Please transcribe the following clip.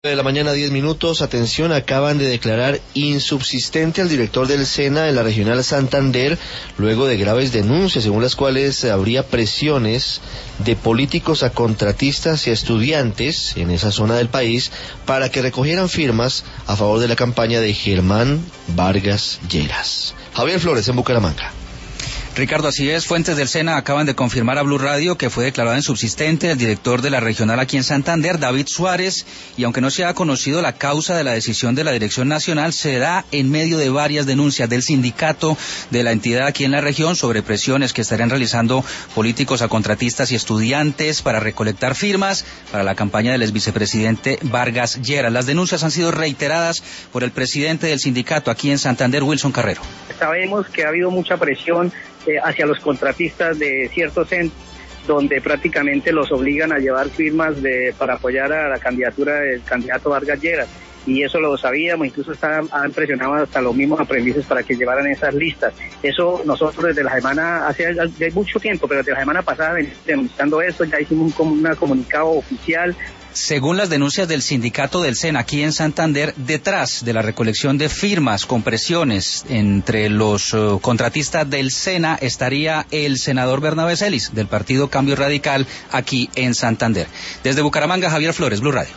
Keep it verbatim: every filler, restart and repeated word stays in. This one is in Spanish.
De la mañana, diez minutos. Atención, acaban de declarar insubsistente al director del SENA en la Regional Santander, luego de graves denuncias, según las cuales habría presiones de políticos a contratistas y a estudiantes en esa zona del país para que recogieran firmas a favor de la campaña de Germán Vargas Lleras. Javier Flores, en Bucaramanga. Ricardo, así es, fuentes del SENA acaban de confirmar a Blue Radio que fue declarado insubsistente el director de la regional aquí en Santander, David Suárez, y aunque no se ha conocido la causa de la decisión de la Dirección Nacional, se da en medio de varias denuncias del sindicato de la entidad aquí en la región sobre presiones que estarían realizando políticos a contratistas y estudiantes para recolectar firmas para la campaña del exvicepresidente Vargas Lleras. Las denuncias han sido reiteradas por el presidente del sindicato aquí en Santander, Wilson Carrero. Sabemos que ha habido mucha presión Eh, hacia los contratistas de ciertos centros, donde prácticamente los obligan a llevar firmas de, para apoyar a la candidatura del candidato Vargas Lleras. Y eso lo sabíamos, incluso está, han presionado hasta los mismos aprendices para que llevaran esas listas. Eso nosotros desde la semana, hace ya mucho tiempo, pero desde la semana pasada venimos denunciando eso, ya hicimos un, un comunicado oficial. Según las denuncias del sindicato del SENA aquí en Santander, detrás de la recolección de firmas con presiones entre los uh, contratistas del SENA estaría el senador Bernabé Celis, del partido Cambio Radical, aquí en Santander. Desde Bucaramanga, Javier Flores, Blue Radio.